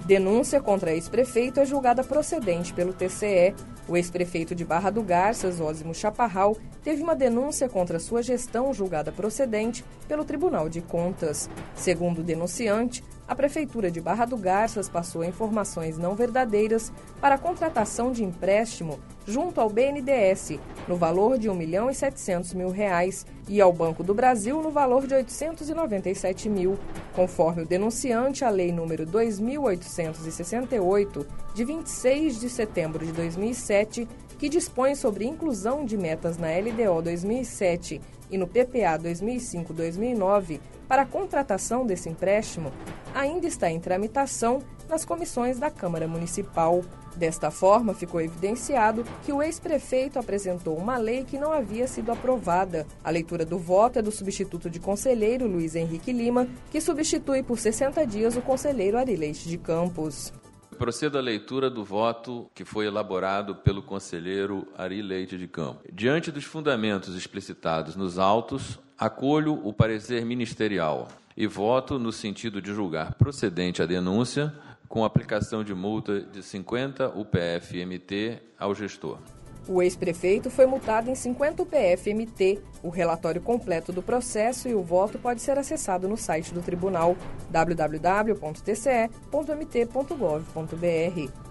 Denúncia contra ex-prefeito é julgada procedente pelo TCE. O ex-prefeito de Barra do Garças, Osimo Chaparral, teve uma denúncia contra sua gestão julgada procedente pelo Tribunal de Contas. Segundo o denunciante, a Prefeitura de Barra do Garças passou informações não verdadeiras para a contratação de empréstimo junto ao BNDES, no valor de R$ 1.700.000, e ao Banco do Brasil, no valor de R$ 897 mil. Conforme o denunciante, a Lei nº 2.868, de 26 de setembro de 2007, que dispõe sobre inclusão de metas na LDO 2007 e no PPA 2005-2009 para a contratação desse empréstimo, ainda está em tramitação nas comissões da Câmara Municipal. Desta forma, ficou evidenciado que o ex-prefeito apresentou uma lei que não havia sido aprovada. A leitura do voto é do substituto de conselheiro Luiz Henrique Lima, que substitui por 60 dias o conselheiro Ari Leite de Campos. Procedo à leitura do voto que foi elaborado pelo conselheiro Ari Leite de Campos. Diante dos fundamentos explicitados nos autos, acolho o parecer ministerial e voto no sentido de julgar procedente a denúncia com aplicação de multa de 50 UPF-MT ao gestor. O ex-prefeito foi multado em 50 UPF-MT. O relatório completo do processo e o voto pode ser acessado no site do tribunal www.tce.mt.gov.br.